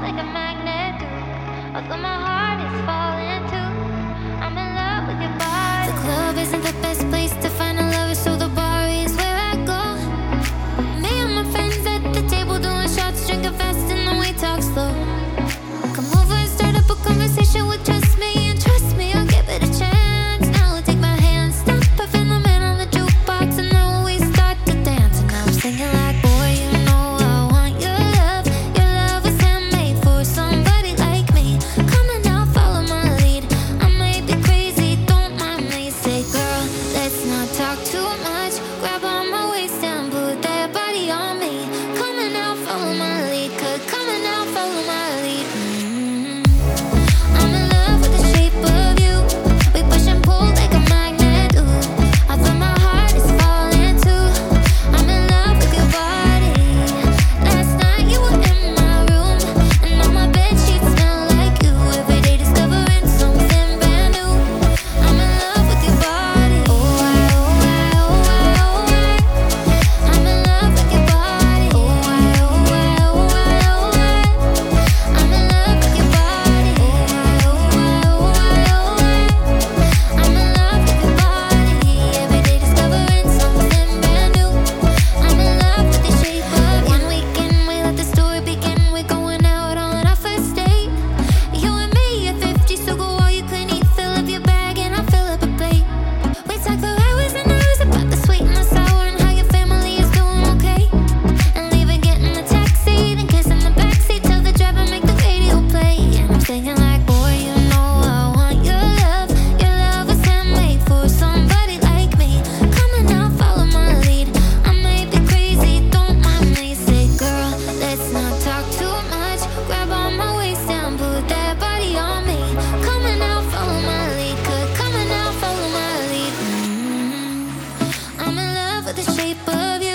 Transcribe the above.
like a magnet do. Although my heart is falling too. I'm in love with your body. The club isn't the best place to find a lover, so the bar is where I go. Me and my friends at the table doing shots, drinking fast and then we talk slow. Come over and start up a conversation with just me, and trust me, I'll give it a chance. Now take my hand, stop, I feel the man on the jukebox, and now we start to dance. And now I'm singing like, boy, you know I want your love. Your love was handmade for somebody like me. Come on now, follow my lead. I may be crazy, don't mind me. Say, girl, let's not talk too much. Grab on my waist and put that body on me. Come on now, follow my lead. Come on now, follow my lead. I'm in love with the shape of you. We push and pull like a magnet do. I feel my heart is falling too. I'm in love with your body. Last night you were in my room, and now my bed sheets smell like you. Every day discovering something brand new. I'm in love with your body. Oh I, oh I, oh I, oh I. I'm in love with your body. Oh I, oh I, oh I, oh I. I'm in love with your body. Oh I, oh I, oh I, oh I. I'm in love with your body. Every day discovering something brand new. I'm in love with the shape of you. One weekend we let the story begin. We're going out on our first date. You and me at 50, so go all you can eat. Fill up your bag and I'll fill up a plate. We talk for hours and hours about the sweet and the sour and how your family is doing okay. And leaving, getting the taxi, then kissing the backseat. Tell the driver make the radio play. And I'm singing like, boy, you know I want your love. Your love was handmade for somebody like me. Come on now, follow my lead. I may be crazy, don't mind me. Say, girl, let's not talk too much. Grab on my waist and put that body on me. Come on now, follow my lead. Come on now, follow my lead. I'm in love with the shape of you.